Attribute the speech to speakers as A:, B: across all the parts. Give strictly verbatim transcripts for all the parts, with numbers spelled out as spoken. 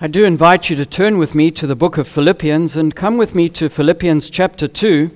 A: I do invite you to turn with me to the book of Philippians and come with me to Philippians chapter two.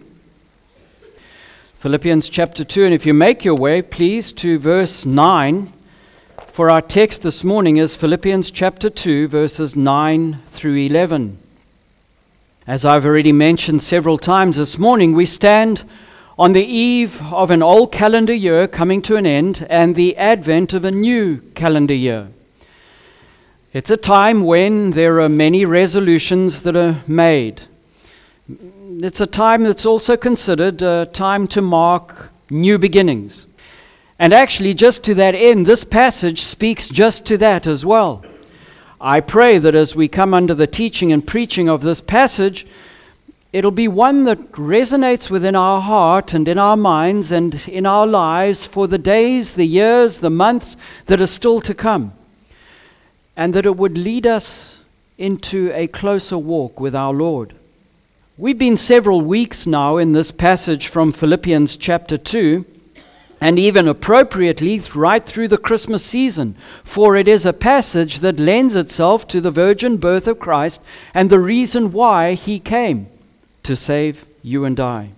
A: Philippians chapter two, and if you make your way, please, to verse nine. For our text this morning is Philippians chapter two, verses nine through eleven. As I've already mentioned several times this morning, we stand on the eve of an old calendar year coming to an end and the advent of a new calendar year. It's a time when there are many resolutions that are made. It's a time that's also considered a time to mark new beginnings. And actually, just to that end, this passage speaks just to that as well. I pray that as we come under the teaching and preaching of this passage, it'll be one that resonates within our heart and in our minds and in our lives for the days, the years, the months that are still to come. And that it would lead us into a closer walk with our Lord. We've been several weeks now in this passage from Philippians chapter two, and even appropriately right through the Christmas season, for it is a passage that lends itself to the virgin birth of Christ and the reason why He came, to save you and I.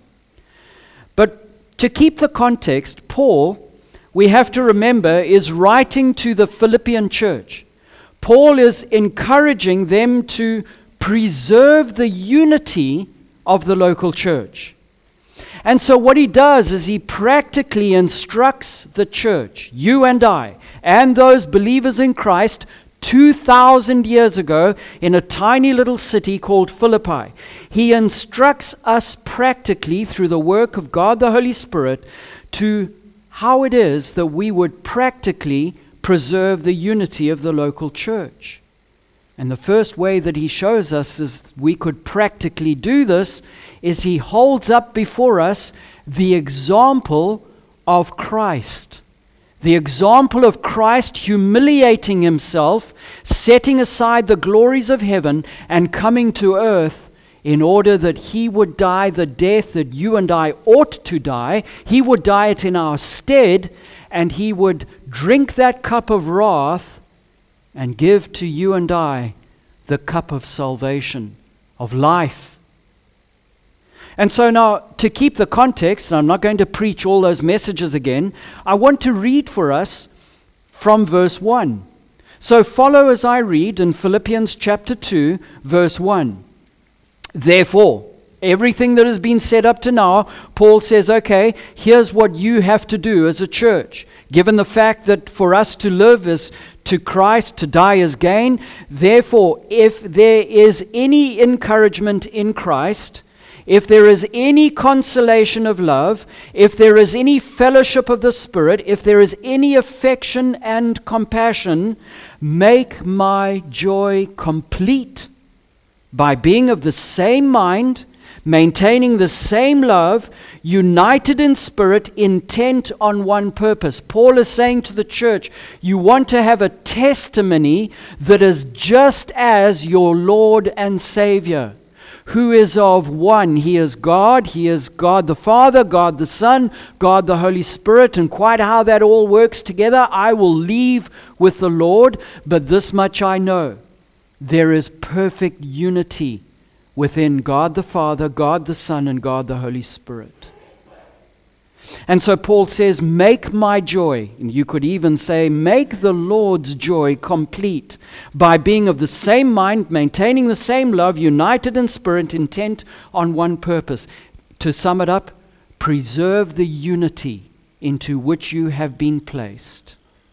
A: But to keep the context, Paul, we have to remember, is writing to the Philippian church. Paul is encouraging them to preserve the unity of the local church. And so what he does is he practically instructs the church, you and I, and those believers in Christ two thousand years ago in a tiny little city called Philippi. He instructs us practically through the work of God the Holy Spirit to how it is that we would practically preserve the unity of the local church. And the first way that he shows us is we could practically do this is he holds up before us the example of Christ. The example of Christ humiliating himself, setting aside the glories of heaven and coming to earth in order that he would die the death that you and I ought to die. He would die it in our stead, and he would drink that cup of wrath and give to you and I the cup of salvation, of life. And so now, to keep the context, and I'm not going to preach all those messages again, I want to read for us from verse one. So follow as I read in Philippians chapter two, verse one. Therefore, everything that has been said up to now, Paul says, okay, here's what you have to do as a church. Given the fact that for us to live is to Christ, to die is gain, therefore, if there is any encouragement in Christ, if there is any consolation of love, if there is any fellowship of the Spirit, if there is any affection and compassion, make my joy complete by being of the same mind, maintaining the same love, united in spirit, intent on one purpose. Paul is saying to the church, you want to have a testimony that is just as your Lord and Savior, who is of one. He is God, He is God the Father, God the Son, God the Holy Spirit, and quite how that all works together, I will leave with the Lord, but this much I know, there is perfect unity within God the Father, God the Son, and God the Holy Spirit. And so Paul says, make my joy, and you could even say, make the Lord's joy complete by being of the same mind, maintaining the same love, united in spirit, intent on one purpose. To sum it up, preserve the unity into which you have been placed.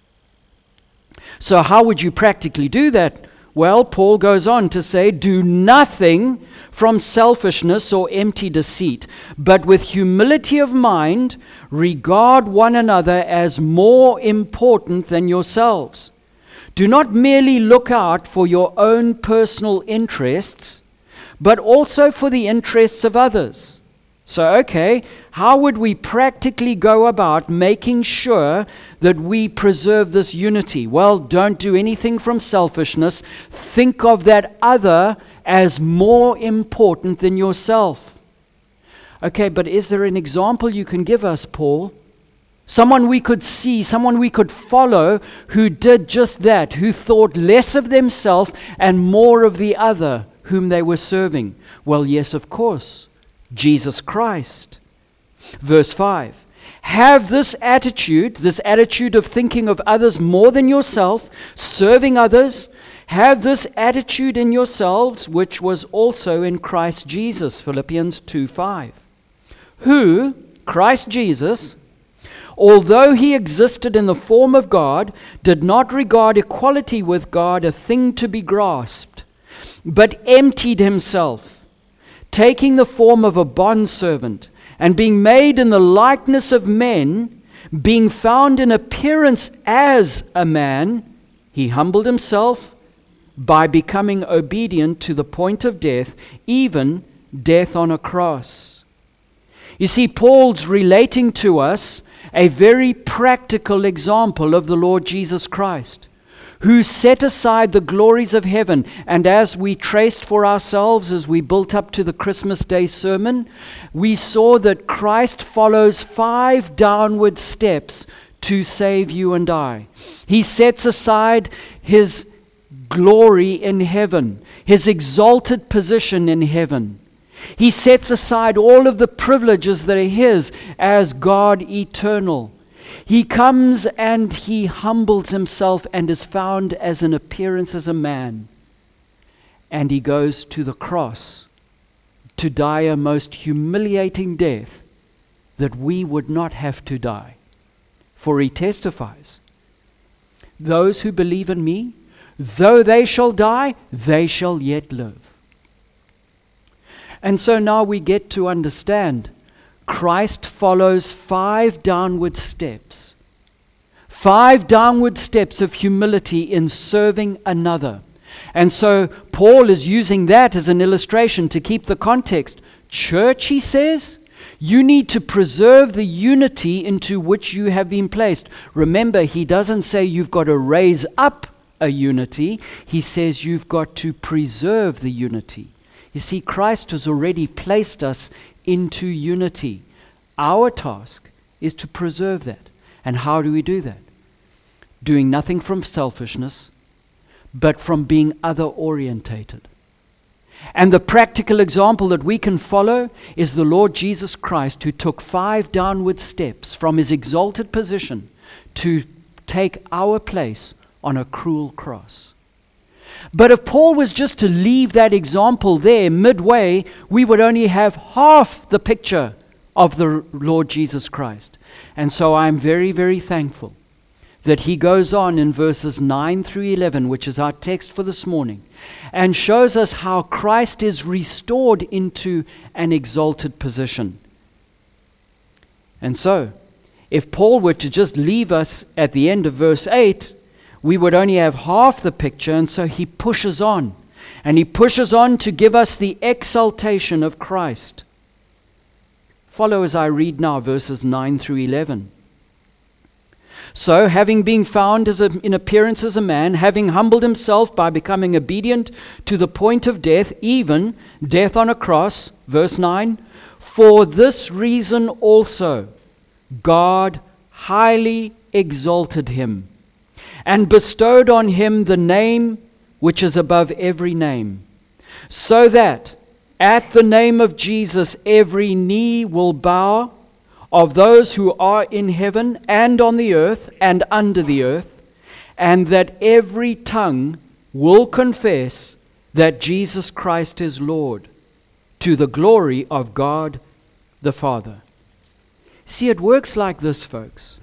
A: So how would you practically do that? Well, Paul goes on to say, do nothing from selfishness or empty deceit, but with humility of mind, regard one another as more important than yourselves. Do not merely look out for your own personal interests, but also for the interests of others. So, okay, how would we practically go about making sure that we preserve this unity? Well, don't do anything from selfishness. Think of that other as more important than yourself. Okay, but is there an example you can give us, Paul? Someone we could see, someone we could follow who did just that, who thought less of themselves and more of the other whom they were serving. Well, yes, of course, Jesus Christ. Verse five. Have this attitude, this attitude of thinking of others more than yourself, serving others. Have this attitude in yourselves, which was also in Christ Jesus. Philippians two five. Who, Christ Jesus, although he existed in the form of God, did not regard equality with God a thing to be grasped, but emptied himself, taking the form of a bondservant, and being made in the likeness of men, being found in appearance as a man, he humbled himself by becoming obedient to the point of death, even death on a cross. You see, Paul's relating to us a very practical example of the Lord Jesus Christ, who set aside the glories of heaven. And as we traced for ourselves, as we built up to the Christmas Day sermon, we saw that Christ follows five downward steps to save you and I. He sets aside his glory in heaven, his exalted position in heaven. He sets aside all of the privileges that are his as God eternal. He comes and he humbles himself and is found as an appearance as a man. And he goes to the cross to die a most humiliating death that we would not have to die. For he testifies, those who believe in me, though they shall die, they shall yet live. And so now we get to understand Christ follows five downward steps. Five downward steps of humility in serving another. And so Paul is using that as an illustration to keep the context. Church, he says, you need to preserve the unity into which you have been placed. Remember, he doesn't say you've got to raise up a unity. He says you've got to preserve the unity. You see, Christ has already placed us into unity. Our task is to preserve that. And how do we do that? Doing nothing from selfishness, but from being other-orientated. And the practical example that we can follow is the Lord Jesus Christ, who took five downward steps from his exalted position to take our place on a cruel cross. But if Paul was just to leave that example there midway, we would only have half the picture of the Lord Jesus Christ. And so I'm very, very thankful that he goes on in verses nine through eleven, which is our text for this morning, and shows us how Christ is restored into an exalted position. And so, if Paul were to just leave us at the end of verse eight, we would only have half the picture, and so he pushes on. And he pushes on to give us the exaltation of Christ. Follow as I read now verses nine through eleven. So, having been found as a, in appearance as a man, having humbled himself by becoming obedient to the point of death, even death on a cross, verse nine, for this reason also God highly exalted him, and bestowed on him the name which is above every name, so that at the name of Jesus every knee will bow, of those who are in heaven and on the earth and under the earth, and that every tongue will confess that Jesus Christ is Lord, to the glory of God the Father. See, it works like this, folks.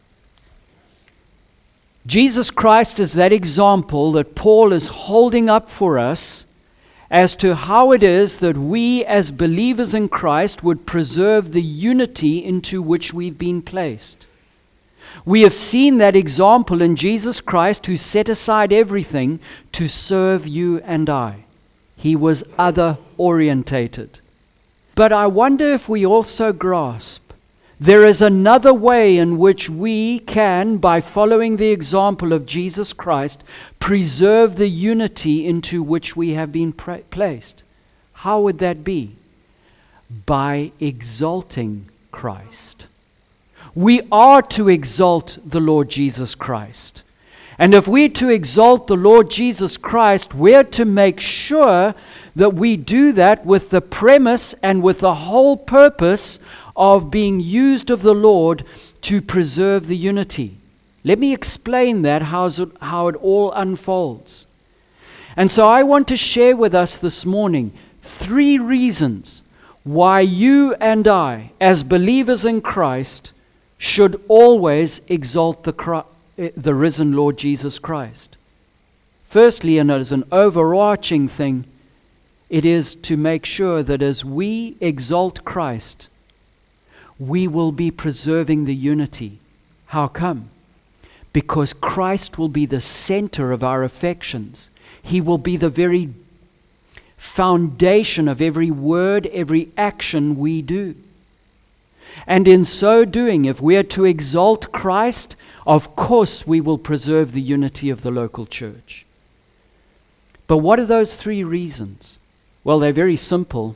A: Jesus Christ is that example that Paul is holding up for us as to how it is that we as believers in Christ would preserve the unity into which we've been placed. We have seen that example in Jesus Christ, who set aside everything to serve you and I. He was other-orientated. But I wonder if we also grasp there is another way in which we can, by following the example of Jesus Christ, preserve the unity into which we have been pra- placed. How would that be? By exalting Christ. We are to exalt the Lord Jesus Christ. And if we're to exalt the Lord Jesus Christ, we're to make sure that we do that with the premise and with the whole purpose of being used of the Lord to preserve the unity. Let me explain that, how it, how it all unfolds. And so I want to share with us this morning three reasons why you and I, as believers in Christ, should always exalt the Christ. the risen Lord Jesus Christ. Firstly, and as an overarching thing, it is to make sure that as we exalt Christ, we will be preserving the unity. How come? Because Christ will be the center of our affections. He will be the very foundation of every word, every action we do. And in so doing, if we are to exalt Christ, of course we will preserve the unity of the local church. But what are those three reasons? Well, they're very simple.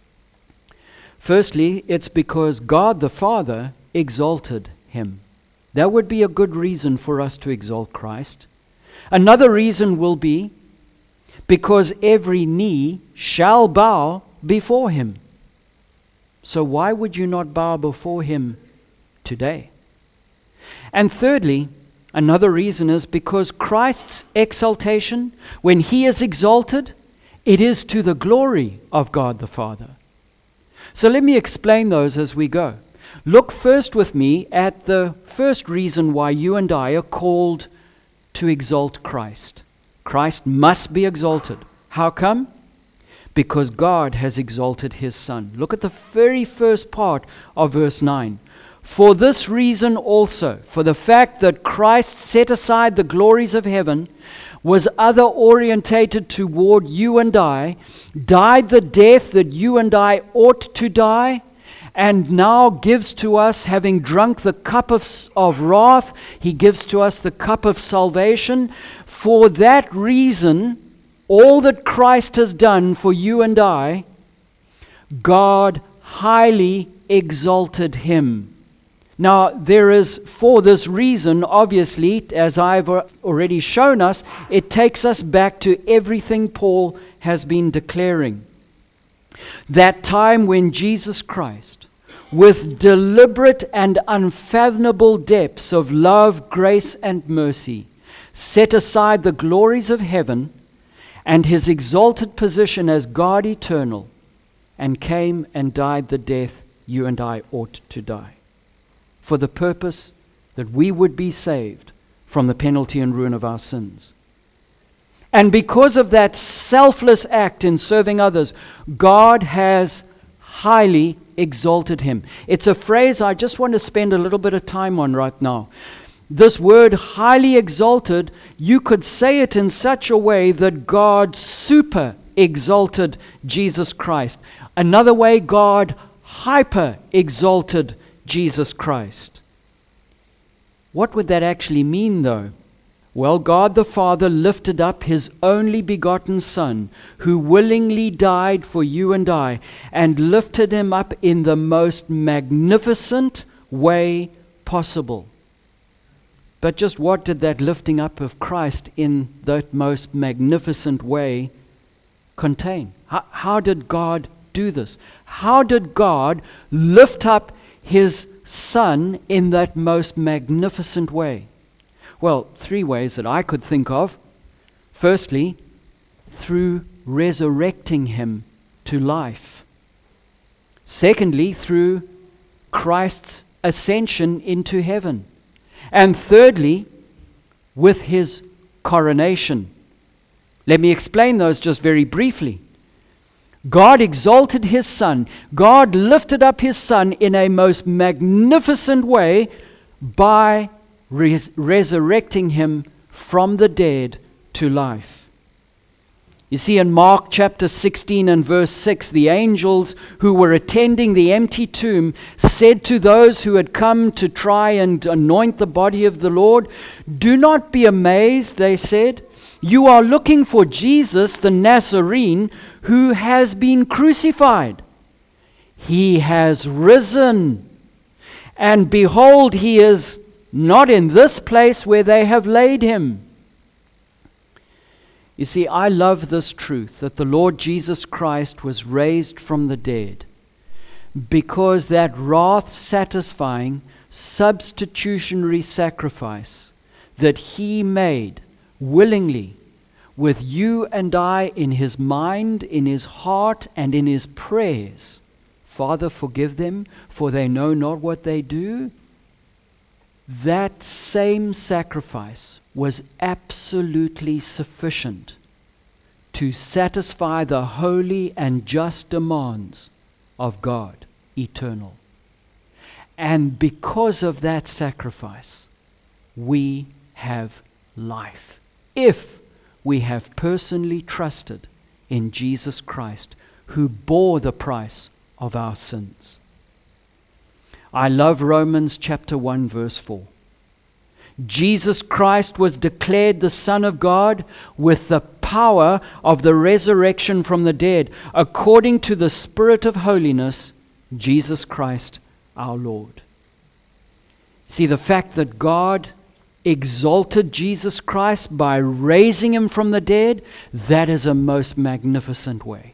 A: Firstly, it's because God the Father exalted him. That would be a good reason for us to exalt Christ. Another reason will be because every knee shall bow before him. So why would you not bow before him today? And thirdly, another reason is because Christ's exaltation, when he is exalted, it is to the glory of God the Father. So let me explain those as we go. Look first with me at the first reason why you and I are called to exalt Christ. Christ must be exalted. How come? Because God has exalted his Son. Look at the very first part of verse nine. For this reason also, for the fact that Christ set aside the glories of heaven, was other orientated toward you and I, died the death that you and I ought to die, and now gives to us, having drunk the cup of, of wrath, he gives to us the cup of salvation. For that reason, all that Christ has done for you and I, God highly exalted him. Now, there is, for this reason, obviously, as I've already shown us, it takes us back to everything Paul has been declaring. That time when Jesus Christ, with deliberate and unfathomable depths of love, grace, and mercy, set aside the glories of heaven and his exalted position as God eternal, and came and died the death you and I ought to die, for the purpose that we would be saved from the penalty and ruin of our sins. And because of that selfless act in serving others, God has highly exalted him. It's a phrase I just want to spend a little bit of time on right now. This word highly exalted, you could say it in such a way that God super exalted Jesus Christ. Another way, God hyper exalted Jesus Christ. What would that actually mean, though? Well, God the Father lifted up his only begotten Son, who willingly died for you and I, and lifted him up in the most magnificent way possible. But just what did that lifting up of Christ in that most magnificent way contain? How, how did God do this? How did God lift up his Son in that most magnificent way? Well, three ways that I could think of. Firstly, through resurrecting him to life. Secondly, through Christ's ascension into heaven. And thirdly, with his coronation. Let me explain those just very briefly. God exalted his Son. God lifted up his Son in a most magnificent way by res- resurrecting him from the dead to life. You see, in Mark chapter sixteen and verse six, the angels who were attending the empty tomb said to those who had come to try and anoint the body of the Lord, "Do not be amazed," they said. "You are looking for Jesus the Nazarene, who has been crucified. He has risen, And behold, he is not in this place where they have laid him. You see, I love this truth that the Lord Jesus Christ was raised from the dead, because that wrath-satisfying substitutionary sacrifice that he made willingly, with you and I in his mind, in his heart, and in his prayers. Father, forgive them, for they know not what they do. That same sacrifice was absolutely sufficient to satisfy the holy and just demands of God, eternal. And because of that sacrifice, we have life. If we have personally trusted in Jesus Christ, who bore the price of our sins. I love Romans chapter one, verse four. Jesus Christ was declared the Son of God with the power of the resurrection from the dead, according to the Spirit of holiness, Jesus Christ our Lord. See, the fact that God exalted Jesus Christ by raising him from the dead, that is a most magnificent way.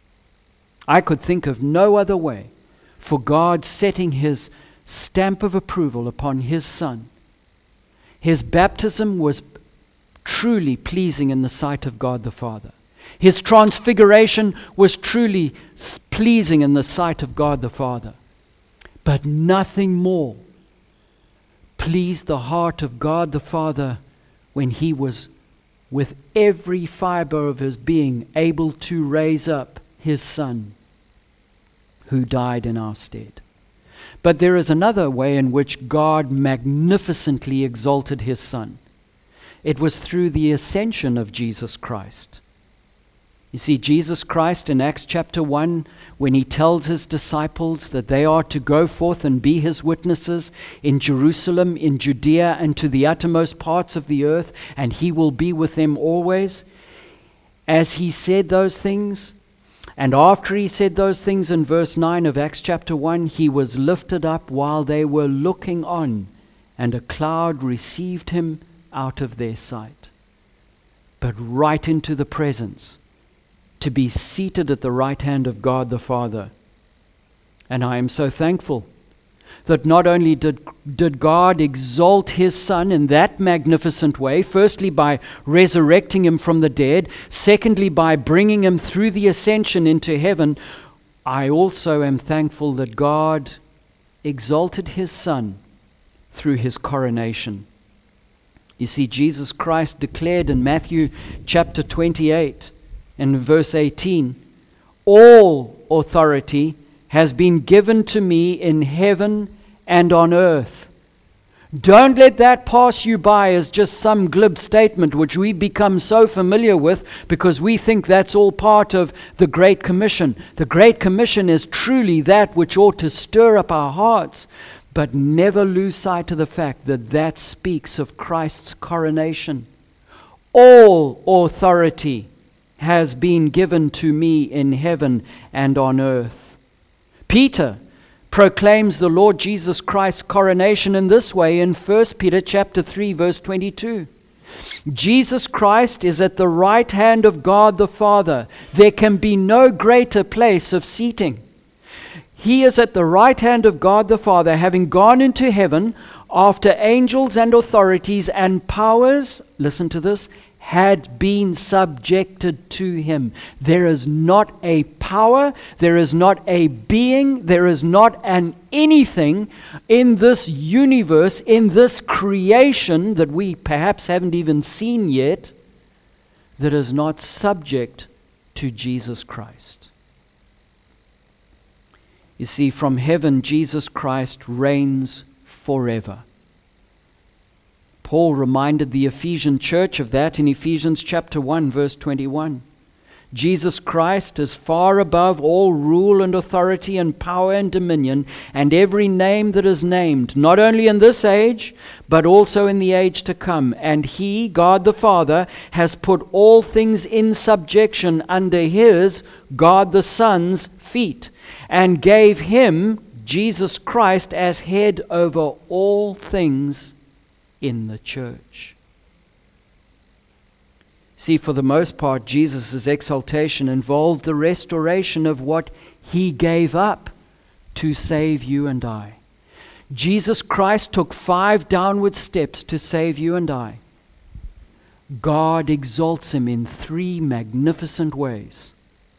A: I could think of no other way for God setting his stamp of approval upon his Son. His baptism was truly pleasing in the sight of God the Father. His transfiguration was truly pleasing in the sight of God the Father. But nothing more pleased the heart of God the Father when he was, with every fiber of his being, able to raise up his Son, who died in our stead. But there is another way in which God magnificently exalted his Son. It was through the ascension of Jesus Christ. You see, Jesus Christ in Acts chapter one, when he tells his disciples that they are to go forth and be his witnesses in Jerusalem, in Judea, and to the uttermost parts of the earth, and he will be with them always. As he said those things, and after he said those things in verse nine of Acts chapter one, he was lifted up while they were looking on, and a cloud received him out of their sight. But right into the presence, to be seated at the right hand of God the Father. And I am so thankful that not only did, did God exalt his Son in that magnificent way, firstly by resurrecting him from the dead, secondly by bringing him through the ascension into heaven, I also am thankful that God exalted his Son through his coronation. You see, Jesus Christ declared in Matthew chapter twenty-eight, in verse eighteen, all authority has been given to me in heaven and on earth. Don't let that pass you by as just some glib statement which we become so familiar with because we think that's all part of the Great Commission. The Great Commission is truly that which ought to stir up our hearts, but never lose sight of the fact that that speaks of Christ's coronation. All authority has been given to me in heaven and on earth. Peter proclaims the Lord Jesus Christ's coronation in this way in First Peter chapter three, verse twenty-two. Jesus Christ is at the right hand of God the Father. There can be no greater place of seating. He is at the right hand of God the Father, having gone into heaven after angels and authorities and powers, listen to this, had been subjected to him. There is not a power, there is not a being, there is not an anything in this universe, in this creation that we perhaps haven't even seen yet, that is not subject to Jesus Christ. You see, from heaven, Jesus Christ reigns forever. Paul reminded the Ephesian church of that in Ephesians chapter one, verse twenty-one. Jesus Christ is far above all rule and authority and power and dominion and every name that is named, not only in this age, but also in the age to come. And he, God the Father, has put all things in subjection under his, God the Son's, feet, and gave him Jesus Christ as head over all things in the church. See, for the most part, Jesus' exaltation involved the restoration of what he gave up to save you and I. Jesus Christ took five downward steps to save you and I. God exalts him in three magnificent ways.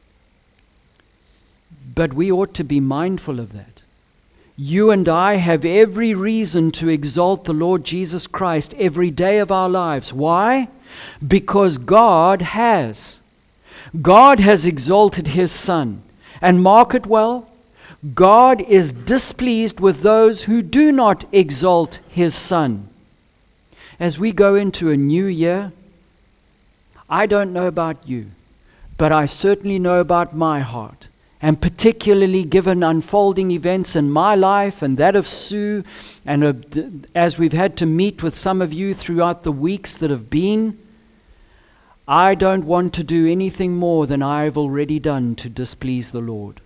A: But we ought to be mindful of that. You and I have every reason to exalt the Lord Jesus Christ every day of our lives. Why? Because God has. God has exalted his Son. And mark it well, God is displeased with those who do not exalt his Son. As we go into a new year, I don't know about you, but I certainly know about my heart. And particularly given unfolding events in my life and that of Sue, and of, as we've had to meet with some of you throughout the weeks that have been, I don't want to do anything more than I've already done to displease the Lord.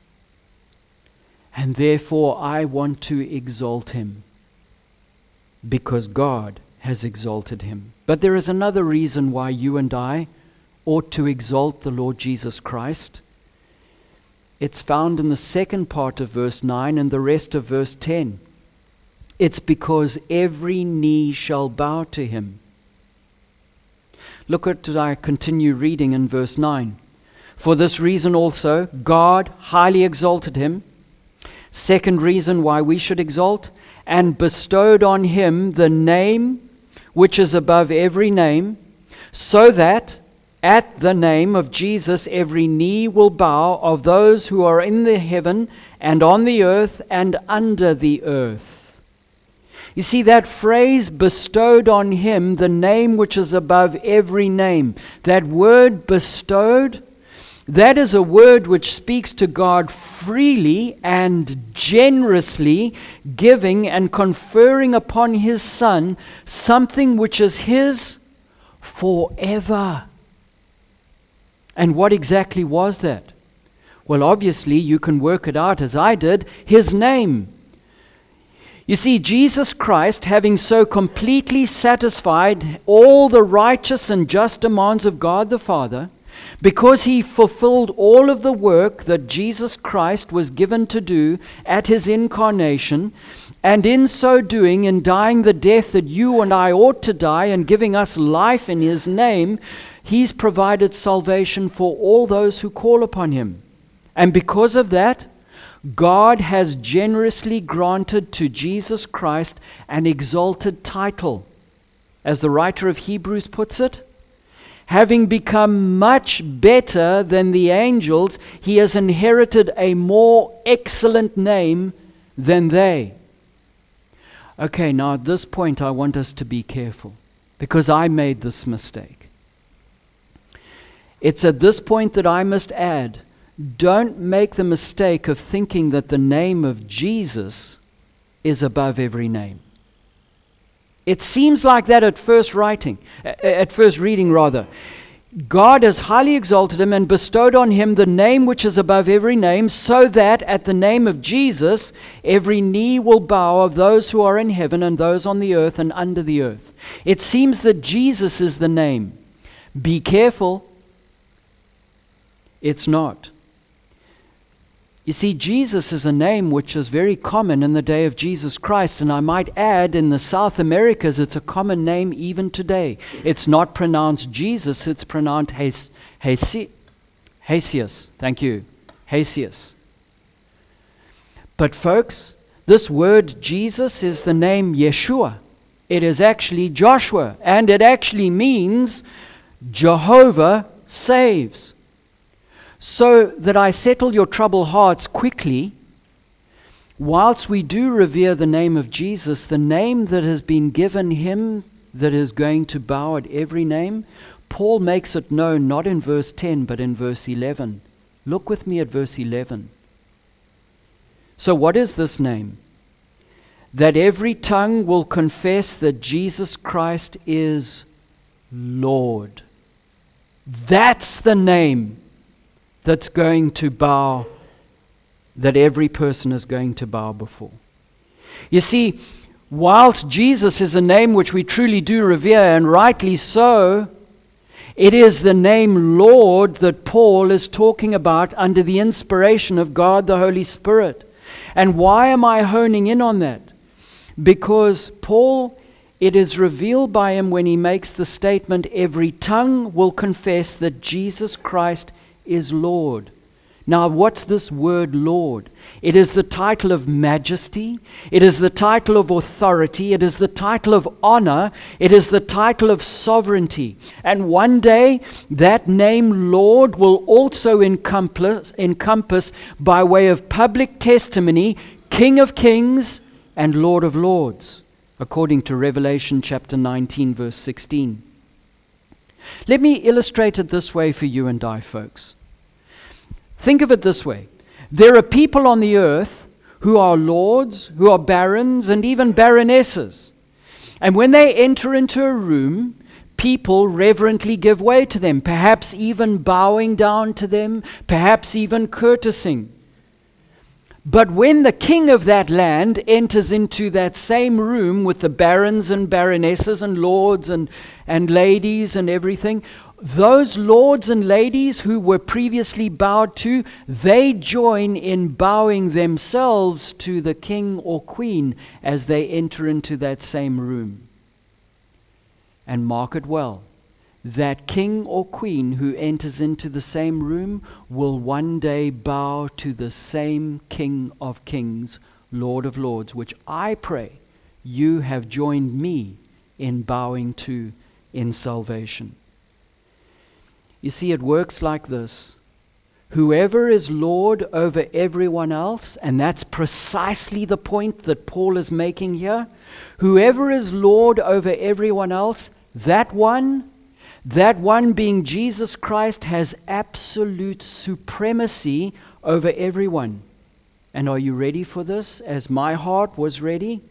A: And therefore I want to exalt him, because God has exalted him. But there is another reason why you and I ought to exalt the Lord Jesus Christ. It's found in the second part of verse nine and the rest of verse ten. It's because every knee shall bow to him. Look at as I continue reading in verse nine. For this reason also, God highly exalted him. Second reason why we should exalt, and bestowed on him the name which is above every name, so that at the name of Jesus, every knee will bow, of those who are in the heaven and on the earth and under the earth. You see, that phrase, bestowed on him the name which is above every name, that word bestowed, that is a word which speaks to God freely and generously, giving and conferring upon his Son something which is his forever. And what exactly was that? Well, obviously, you can work it out as I did, his name. You see, Jesus Christ, having so completely satisfied all the righteous and just demands of God the Father, because he fulfilled all of the work that Jesus Christ was given to do at his incarnation, and in so doing, in dying the death that you and I ought to die and giving us life in his name, he's provided salvation for all those who call upon him. And because of that, God has generously granted to Jesus Christ an exalted title. As the writer of Hebrews puts it, having become much better than the angels, he has inherited a more excellent name than they. Okay, now at this point I want us to be careful, because I made this mistake. It's at this point that I must add, don't make the mistake of thinking that the name of Jesus is above every name. It seems like that at first writing, at first reading rather. God has highly exalted him and bestowed on him the name which is above every name, so that at the name of Jesus every knee will bow, of those who are in heaven and those on the earth and under the earth. It seems that Jesus is the name. Be careful. It's not. You see, Jesus is a name which is very common in the day of Jesus Christ, and I might add, in the South Americas, it's a common name even today. It's not pronounced Jesus, it's pronounced Hes- Hesi- Hesius. Thank you. Hesius. But folks, this word Jesus is the name Yeshua. It is actually Joshua, and it actually means Jehovah saves. So that I settle your troubled hearts quickly, whilst we do revere the name of Jesus, the name that has been given him that is going to bow at every name, Paul makes it known not in verse ten but in verse eleven. Look with me at verse eleven. So what is this name? That every tongue will confess that Jesus Christ is Lord. That's the name that's going to bow that every person is going to bow before. You see, whilst Jesus is a name which we truly do revere, and rightly so, it is the name Lord that Paul is talking about under the inspiration of God the Holy Spirit. And why am I honing in on that? Because Paul, it is revealed by him when he makes the statement, every tongue will confess that Jesus Christ is Lord. Now, what's this word Lord? It is the title of majesty. It is the title of authority. It is the title of honor. It is the title of sovereignty. And one day, that name Lord will also encompass, encompass by way of public testimony, King of Kings and Lord of Lords, according to Revelation chapter nineteen, verse sixteen. Let me illustrate it this way for you and I, folks. Think of it this way. There are people on the earth who are lords, who are barons, and even baronesses. And when they enter into a room, people reverently give way to them, perhaps even bowing down to them, perhaps even courtesing. But when the king of that land enters into that same room with the barons and baronesses and lords and, and ladies and everything, those lords and ladies who were previously bowed to, they join in bowing themselves to the king or queen as they enter into that same room. And mark it well, that king or queen who enters into the same room will one day bow to the same King of Kings, Lord of Lords, which I pray you have joined me in bowing to in salvation. You see, it works like this. Whoever is Lord over everyone else, and that's precisely the point that Paul is making here, whoever is Lord over everyone else, that one, that one being Jesus Christ, has absolute supremacy over everyone. And are you ready for this, as my heart was ready?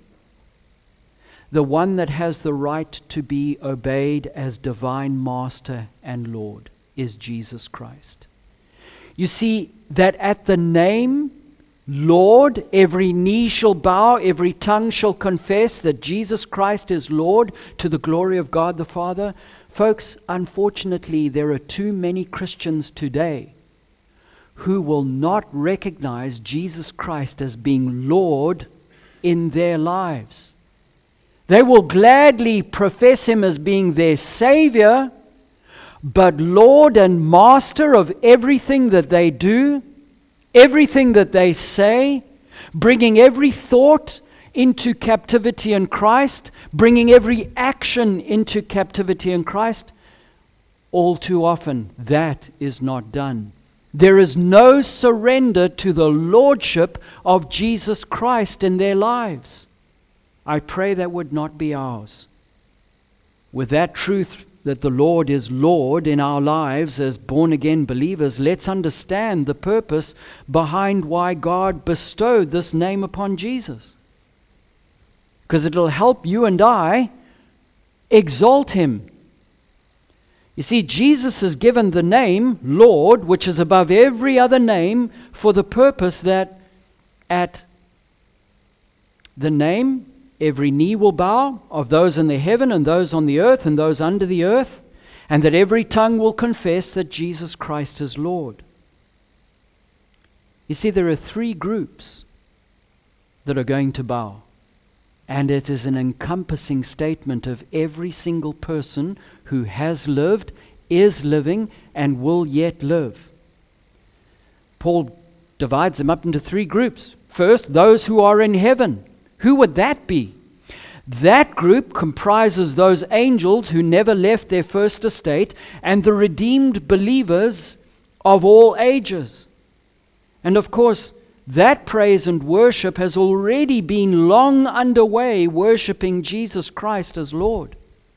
A: The one that has the right to be obeyed as divine master and Lord is Jesus Christ. You see that at the name Lord, every knee shall bow, every tongue shall confess that Jesus Christ is Lord, to the glory of God the Father. Folks, unfortunately, there are too many Christians today who will not recognize Jesus Christ as being Lord in their lives. They will gladly profess Him as being their Savior, but Lord and Master of everything that they do, everything that they say, bringing every thought into captivity in Christ, bringing every action into captivity in Christ, all too often that is not done. There is no surrender to the Lordship of Jesus Christ in their lives. I pray that would not be ours. With that truth that the Lord is Lord in our lives as born-again believers, let's understand the purpose behind why God bestowed this name upon Jesus. Because it'll help you and I exalt Him. You see, Jesus is given the name Lord, which is above every other name, for the purpose that at the name every knee will bow, of those in the heaven and those on the earth and those under the earth, and that every tongue will confess that Jesus Christ is Lord. You see, there are three groups that are going to bow, and it is an encompassing statement of every single person who has lived, is living, and will yet live. Paul divides them up into three groups. First, those who are in heaven. Who would that be? That group comprises those angels who never left their first estate and the redeemed believers of all ages. And of course, that praise and worship has already been long underway, worshiping Jesus Christ as Lord.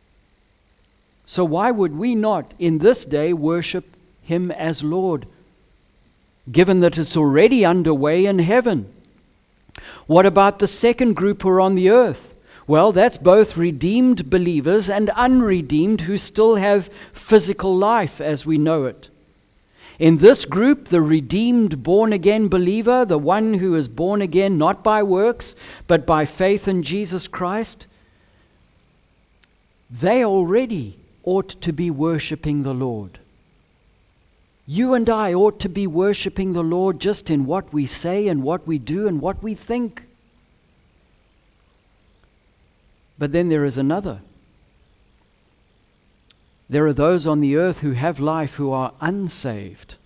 A: So why would we not in this day worship Him as Lord, given that it's already underway in heaven? What about the second group who are on the earth? Well, that's both redeemed believers and unredeemed who still have physical life as we know it. In this group, the redeemed, born-again believer, the one who is born again not by works, but by faith in Jesus Christ, they already ought to be worshiping the Lord. You and I ought to be worshiping the Lord just in what we say and what we do and what we think. But then there is another. There are those on the earth who have life who are unsaved.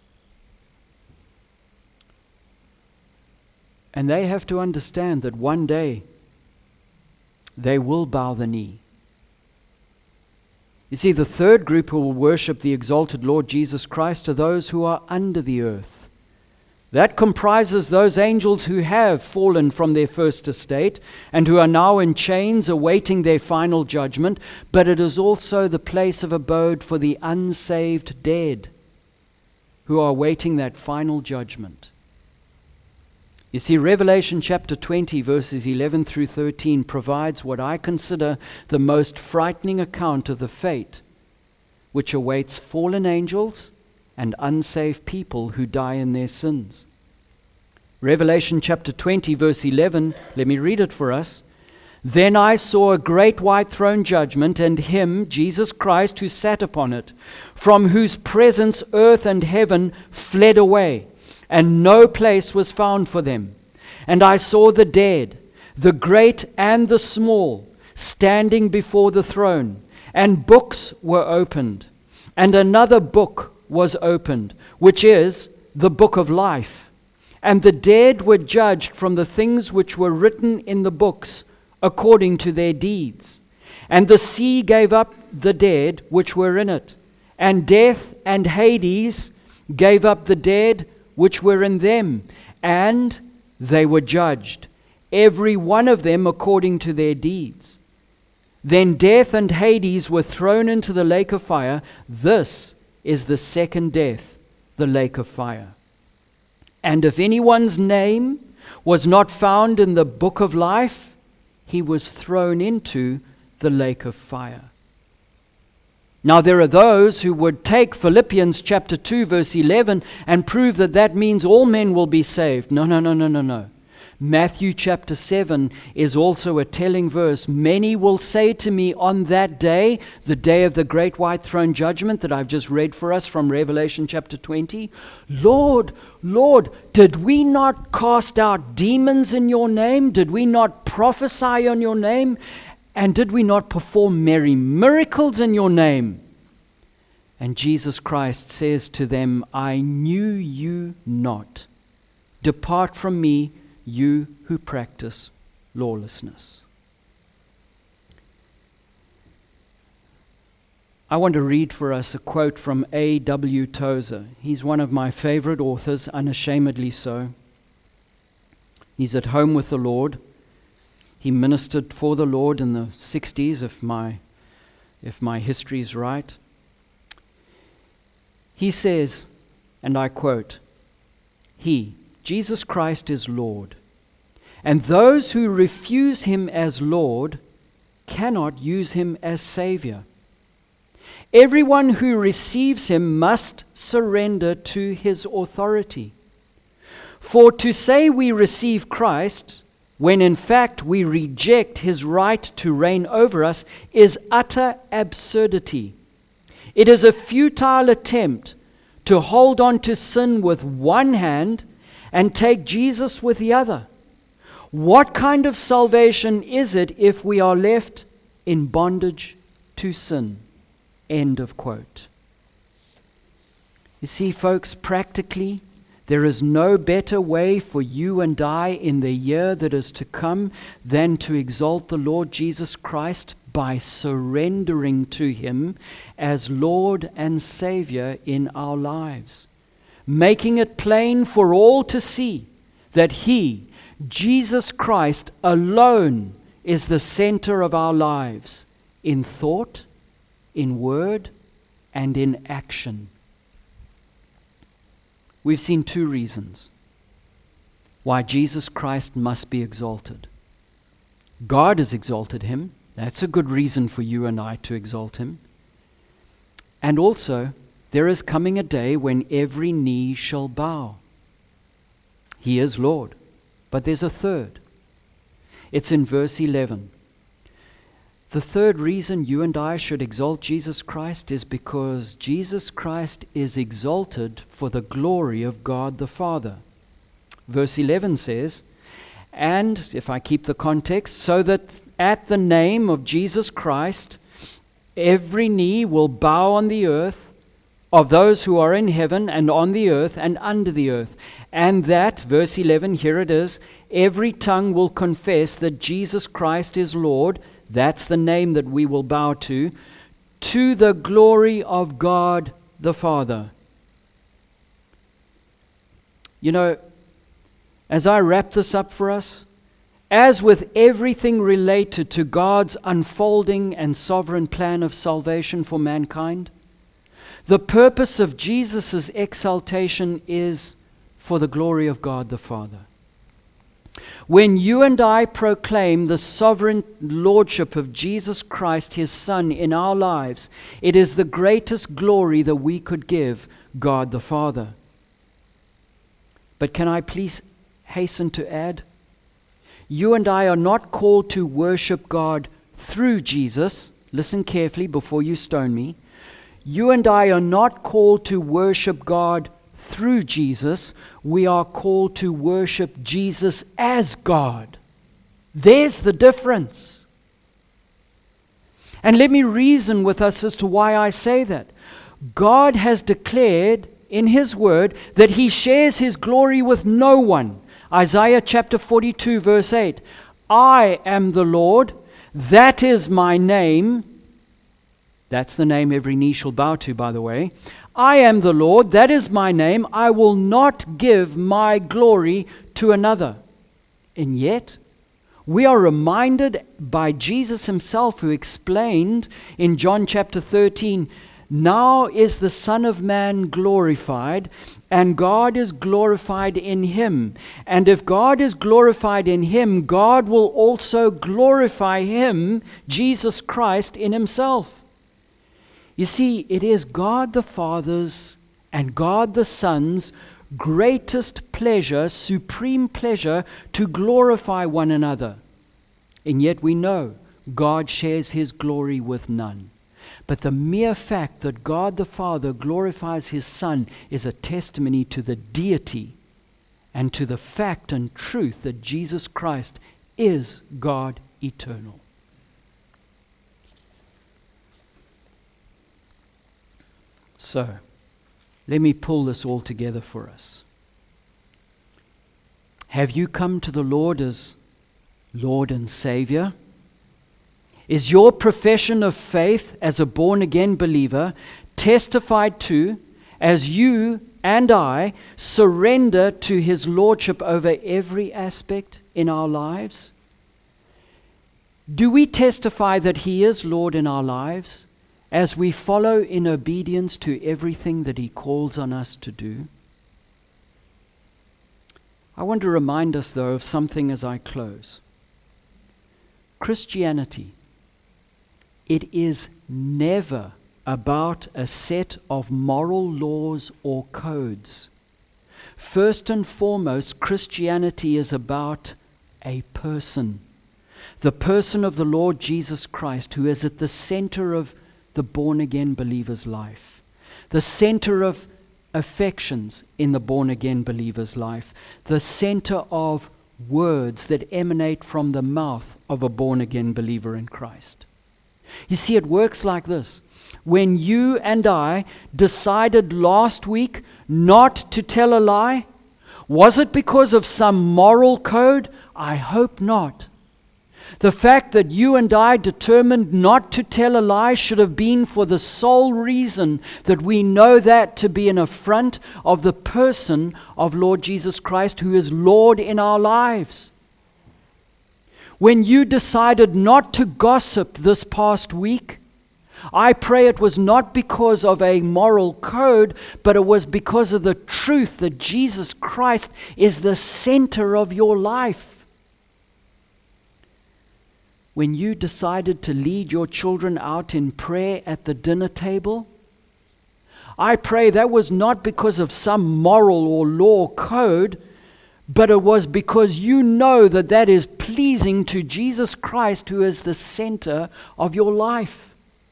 A: And they have to understand that one day they will bow the knee. You see, the third group who will worship the exalted Lord Jesus Christ are those who are under the earth. That comprises those angels who have fallen from their first estate and who are now in chains awaiting their final judgment, but it is also the place of abode for the unsaved dead who are awaiting that final judgment. You see, Revelation chapter twenty, verses eleven through thirteen provides what I consider the most frightening account of the fate which awaits fallen angels and unsaved people who die in their sins. Revelation chapter twenty, verse eleven, let me read it for us. Then I saw a great white throne judgment, and him, Jesus Christ, who sat upon it, from whose presence earth and heaven fled away, and no place was found for them. And I saw the dead, the great and the small, standing before the throne, and books were opened, and another book was opened, which is the book of life. And the dead were judged from the things which were written in the books according to their deeds. And the sea gave up the dead which were in it, and death and Hades gave up the dead which were in them, and they were judged, every one of them according to their deeds. Then death and Hades were thrown into the lake of fire. This is the second death, the lake of fire. And if anyone's name was not found in the book of life, he was thrown into the lake of fire. Now there are those who would take Philippians chapter two, verse eleven and prove that that means all men will be saved. No, no, no, no, no, no. Matthew chapter seven is also a telling verse. Many will say to me on that day, the day of the great white throne judgment that I've just read for us from Revelation chapter twenty, Lord, Lord, did we not cast out demons in your name? Did we not prophesy on your name? And did we not perform many miracles in your name? And Jesus Christ says to them, I knew you not. Depart from me, you who practice lawlessness. I want to read for us a quote from A W Tozer. He's one of my favorite authors, unashamedly so. He's at home with the Lord. He ministered for the Lord in the sixties, if my, if my history is right. He says, and I quote, He, Jesus Christ, is Lord, and those who refuse him as Lord cannot use him as Savior. Everyone who receives him must surrender to his authority. For to say we receive Christ, when in fact we reject his right to reign over us, is utter absurdity. It is a futile attempt to hold on to sin with one hand and take Jesus with the other. What kind of salvation is it if we are left in bondage to sin? End of quote. You see, folks, practically, there is no better way for you and I in the year that is to come than to exalt the Lord Jesus Christ by surrendering to him as Lord and Savior in our lives, making it plain for all to see that he, Jesus Christ alone, is the center of our lives in thought, in word, and in action. We've seen two reasons why Jesus Christ must be exalted. God has exalted him. That's a good reason for you and I to exalt him. And also, there is coming a day when every knee shall bow. He is Lord. But there's a third. It's in verse eleven. The third reason you and I should exalt Jesus Christ is because Jesus Christ is exalted for the glory of God the Father. Verse eleven says, and if I keep the context, so that at the name of Jesus Christ, every knee will bow on the earth, of those who are in heaven and on the earth and under the earth. And that, verse eleven, here it is, every tongue will confess that Jesus Christ is Lord. That's the name that we will bow to, to the glory of God the Father. You know, as I wrap this up for us, as with everything related to God's unfolding and sovereign plan of salvation for mankind, the purpose of Jesus' exaltation is for the glory of God the Father. When you and I proclaim the sovereign lordship of Jesus Christ, His Son, in our lives, it is the greatest glory that we could give God the Father. But can I please hasten to add, you and I are not called to worship God through Jesus. Listen carefully before you stone me. You and I are not called to worship God through Jesus. We are called to worship Jesus as God. There's the difference. And let me reason with us as to why I say that. God has declared in His Word that He shares His glory with no one. Isaiah chapter forty-two verse eight. I am the Lord, that is my name. That's the name every knee shall bow to, by the way. I am the Lord, that is my name. I will not give my glory to another. And yet, we are reminded by Jesus Himself, who explained in John chapter thirteen, now is the Son of Man glorified, and God is glorified in Him. And if God is glorified in Him, God will also glorify Him, Jesus Christ, in Himself. You see, it is God the Father's and God the Son's greatest pleasure, supreme pleasure, to glorify one another. And yet we know God shares His glory with none. But the mere fact that God the Father glorifies His Son is a testimony to the deity and to the fact and truth that Jesus Christ is God eternal. So, let me pull this all together for us. Have you come to the Lord as Lord and Savior? Is your profession of faith as a born-again believer testified to as you and I surrender to His Lordship over every aspect in our lives? Do we testify that He is Lord in our lives as we follow in obedience to everything that He calls on us to do? I want to remind us, though, of something as I close. Christianity, it is never about a set of moral laws or codes. First and foremost, Christianity is about a person. The person of the Lord Jesus Christ, who is at the center of the born-again believer's life. The center of affections in the born-again believer's life. The center of words that emanate from the mouth of a born-again believer in Christ. You see, it works like this. When you and I decided last week not to tell a lie, was it because of some moral code? I hope not. The fact that you and I determined not to tell a lie should have been for the sole reason that we know that to be an affront of the person of Lord Jesus Christ, who is Lord in our lives. When you decided not to gossip this past week, I pray it was not because of a moral code, but it was because of the truth that Jesus Christ is the center of your life. When you decided to lead your children out in prayer at the dinner table, I pray that was not because of some moral or law code, but it was because you know that that is pleasing to Jesus Christ, who is the center of your life.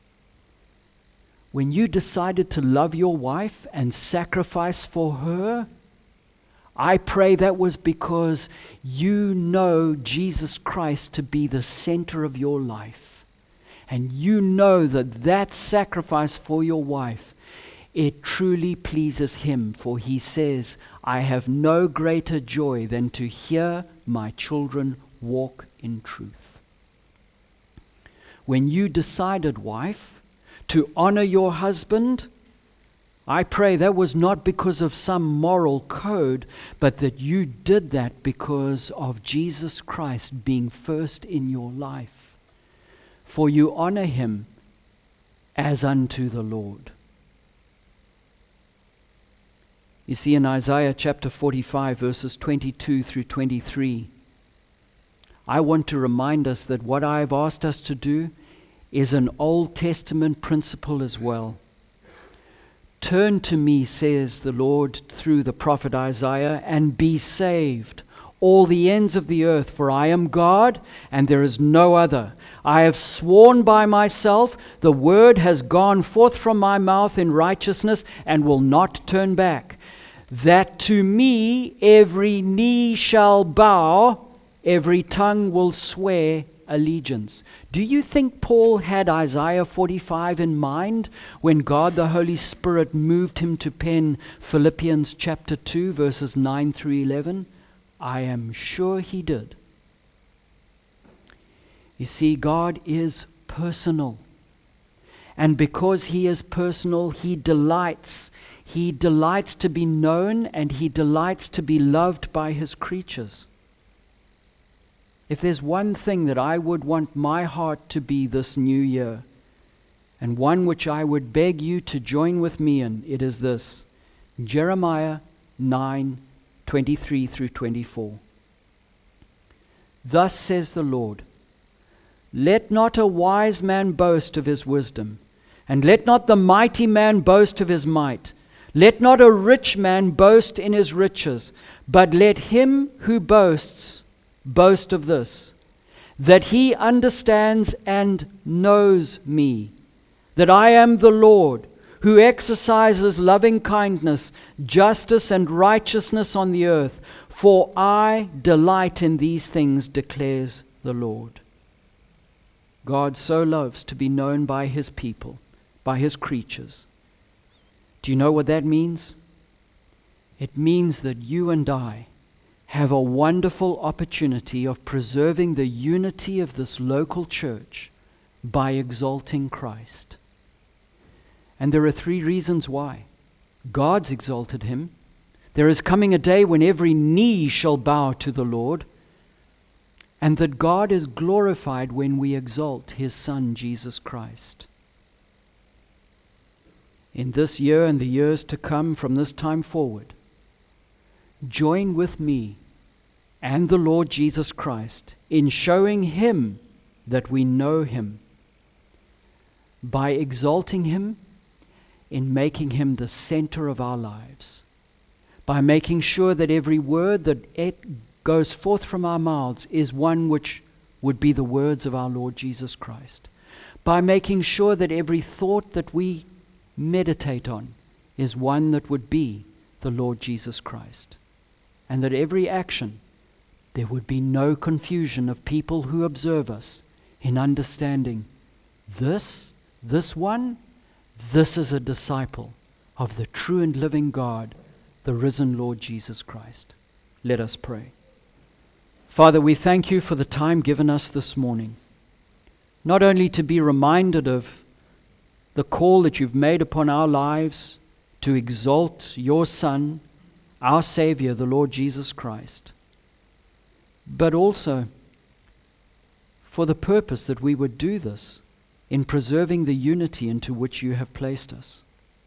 A: When you decided to love your wife and sacrifice for her, I pray that was because you know Jesus Christ to be the center of your life. And you know that that sacrifice for your wife, it truly pleases Him. For He says, I have no greater joy than to hear my children walk in truth. When you decided, wife, to honor your husband, I pray that was not because of some moral code, but that you did that because of Jesus Christ being first in your life. For you honor Him as unto the Lord. You see, in Isaiah chapter forty-five, verses twenty-two through twenty-three, I want to remind us that what I've asked us to do is an Old Testament principle as well. Turn to me, says the Lord through the prophet Isaiah, and be saved, all the ends of the earth, for I am God, and there is no other. I have sworn by myself, the word has gone forth from my mouth in righteousness, and will not turn back, that to me every knee shall bow, every tongue will swear allegiance. Do you think Paul had Isaiah forty-five in mind when God the Holy Spirit moved him to pen Philippians chapter two, verses nine through eleven? I am sure he did. You see, God is personal. And because He is personal, He delights. He delights to be known, and He delights to be loved by His creatures. If there's one thing that I would want my heart to be this new year, and one which I would beg you to join with me in, it is this: Jeremiah nine, twenty-three through twenty-four. Thus says the Lord, let not a wise man boast of his wisdom, and let not the mighty man boast of his might. Let not a rich man boast in his riches, but let him who boasts boast of this, that he understands and knows me, that I am the Lord, who exercises loving kindness, justice, and righteousness on the earth. For I delight in these things, declares the Lord. God so loves to be known by His people, by His creatures. Do you know what that means? It means that you and I have a wonderful opportunity of preserving the unity of this local church by exalting Christ. And there are three reasons why. God's exalted Him. There is coming a day when every knee shall bow to the Lord. And that God is glorified when we exalt His Son, Jesus Christ. In this year and the years to come from this time forward, join with me and the Lord Jesus Christ in showing Him that we know Him, by exalting Him, in making Him the center of our lives, by making sure that every word that it goes forth from our mouths is one which would be the words of our Lord Jesus Christ, by making sure that every thought that we meditate on is one that would be the Lord Jesus Christ, and that every action, there would be no confusion of people who observe us in understanding this, this one, this is a disciple of the true and living God, the risen Lord Jesus Christ. Let us pray. Father, we thank You for the time given us this morning, not only to be reminded of the call that You've made upon our lives to exalt Your Son, our Savior, the Lord Jesus Christ, but also for the purpose that we would do this in preserving the unity into which You have placed us.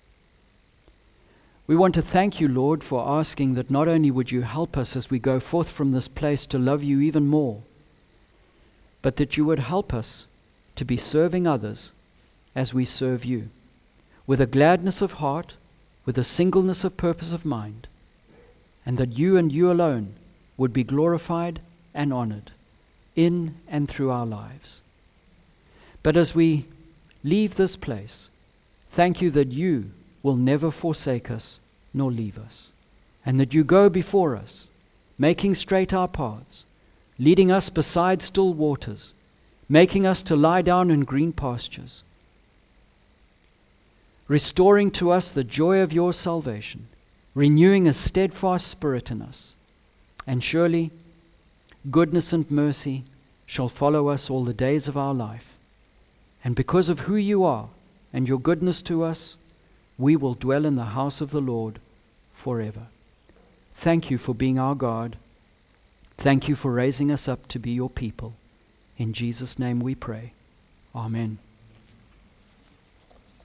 A: We want to thank You, Lord, for asking that not only would You help us as we go forth from this place to love You even more, but that You would help us to be serving others as we serve You, with a gladness of heart, with a singleness of purpose of mind, and that you and you alone would be glorified and honored in and through our lives. But as we leave this place, thank you that you will never forsake us nor leave us, and that you go before us, making straight our paths, leading us beside still waters, making us to lie down in green pastures, restoring to us the joy of your salvation, renewing a steadfast spirit in us. And surely goodness and mercy shall follow us all the days of our life. And because of who you are and your goodness to us, we will dwell in the house of the Lord forever. Thank you for being our God. Thank you for raising us up to be your people. In Jesus' name we pray. Amen.